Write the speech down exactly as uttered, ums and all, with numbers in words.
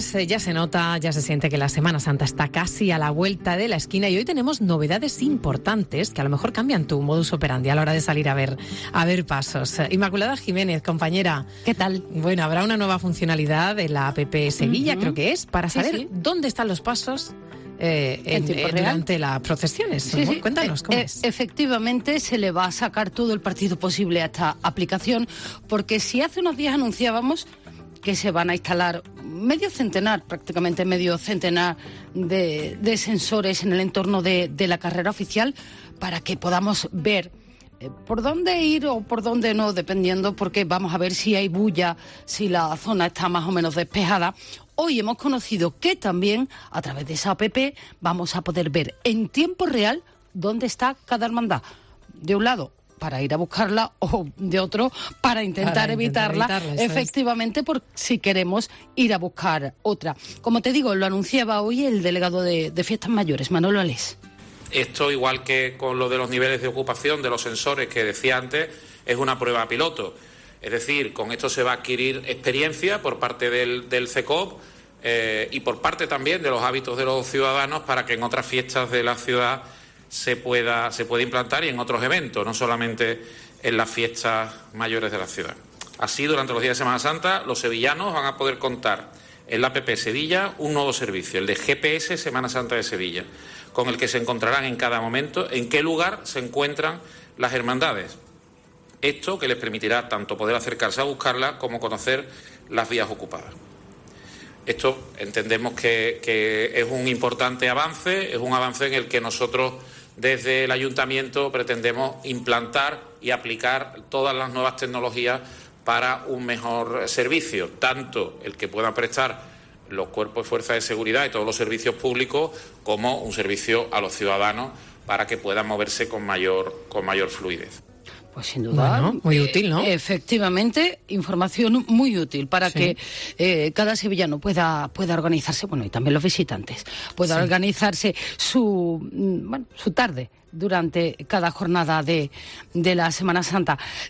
Ya se nota, ya se siente que la Semana Santa está casi a la vuelta de la esquina y hoy tenemos novedades importantes que a lo mejor cambian tu modus operandi a la hora de salir a ver, a ver pasos. Inmaculada Jiménez, compañera. ¿Qué tal? Bueno, habrá una nueva funcionalidad de la app Sevilla, uh-huh. creo que es, para saber sí, sí. dónde están los pasos eh, en, en, en, durante las procesiones. Sí, sí. Cuéntanos, ¿cómo eh, es? Efectivamente, se le va a sacar todo el partido posible a esta aplicación, porque si hace unos días anunciábamos que se van a instalar medio centenar, prácticamente medio centenar de, de sensores en el entorno de, de la carrera oficial para que podamos ver eh, por dónde ir o por dónde no, dependiendo, porque vamos a ver si hay bulla, si la zona está más o menos despejada. Hoy hemos conocido que también a través de esa app vamos a poder ver en tiempo real dónde está cada hermandad. De un lado, para ir a buscarla, o de otro, para intentar, para intentar evitarla, evitarla efectivamente, es. por si queremos ir a buscar otra. Como te digo, lo anunciaba hoy el delegado de, de Fiestas Mayores, Manolo Alés. Esto, igual que con lo de los niveles de ocupación de los sensores que decía antes, es una prueba piloto. Es decir, con esto se va a adquirir experiencia por parte del, del C E C O P eh, y por parte también de los hábitos de los ciudadanos para que en otras fiestas de la ciudad se pueda, se puede implantar y en otros eventos, no solamente en las fiestas mayores de la ciudad. Así, durante los días de Semana Santa, los sevillanos van a poder contar en la app Sevilla un nuevo servicio, el de G P S Semana Santa de Sevilla, con el que se encontrarán en cada momento en qué lugar se encuentran las hermandades. Esto que les permitirá tanto poder acercarse a buscarla como conocer las vías ocupadas. Esto entendemos que, que es un importante avance, es un avance en el que nosotros desde el Ayuntamiento pretendemos implantar y aplicar todas las nuevas tecnologías para un mejor servicio, tanto el que puedan prestar los cuerpos y fuerzas de seguridad y todos los servicios públicos, como un servicio a los ciudadanos para que puedan moverse con mayor, con mayor fluidez. Pues sin duda, bueno, muy útil, ¿no? Eh, efectivamente, información muy útil para sí. que eh, cada sevillano pueda pueda organizarse, bueno, y también los visitantes, pueda sí. organizarse su, bueno, su tarde durante cada jornada de, de la Semana Santa.